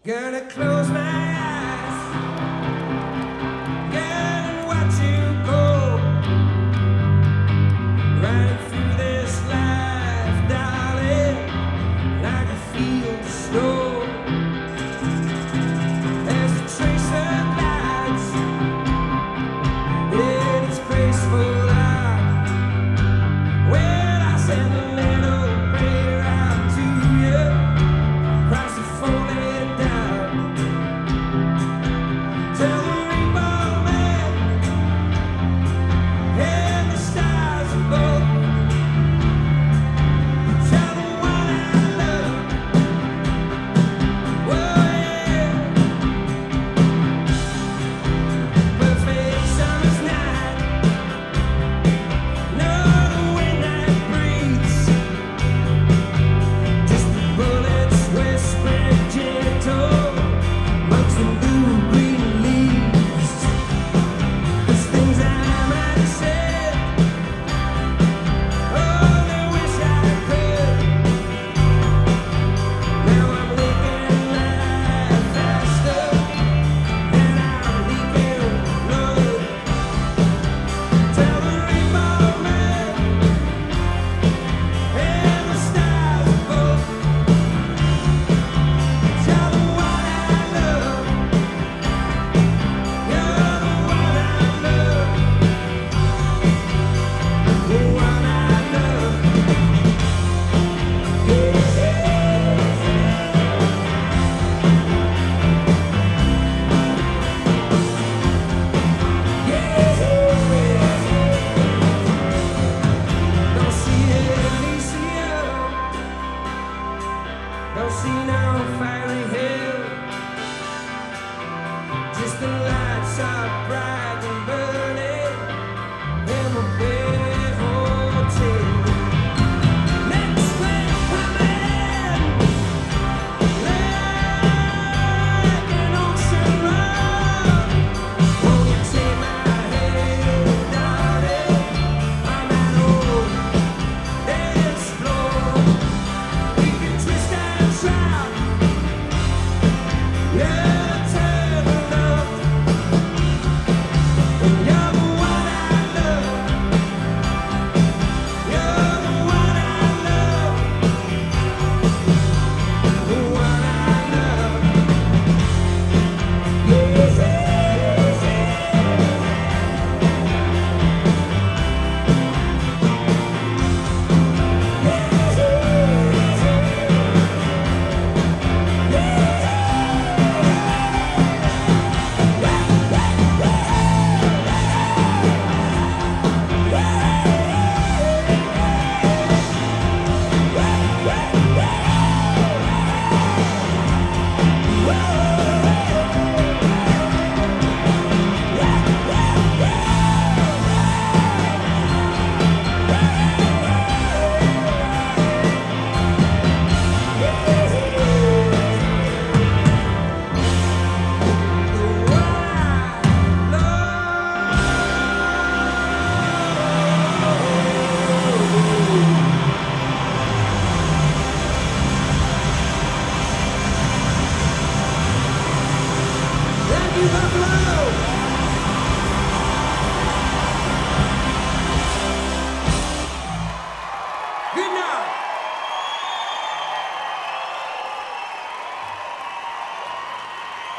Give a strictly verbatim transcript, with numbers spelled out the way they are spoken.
Gonna close my eyes, gonna watch you go, running through this life, darling, like a field of snow. There's a trace of lights in its graceful eye. When I send a little prayer out to you, across the falling down, tell the rainbow man and the stars above, tell the one I love, whoa yeah, perfect summer's night, no the wind that breathes, just the bullets whispering gentle amongst the new green leaves. There's things I might have said, only wish I could. Now I'm living life faster, and I'm leaking blood. Tell the rainbow man and the stars above, tell the one I love, you're the one I love, the one I love. Don't see Elysium, don't see no fiery hill, just the lights are bright and burning in my bed hotel. Next wave coming, like an ocean round. Won't you take my hand, darling? I'm at home, explore. We can twist and shout, yeah, turn love. And you're the one I love, you're the one I love, the one I love. Thank you, Buffalo!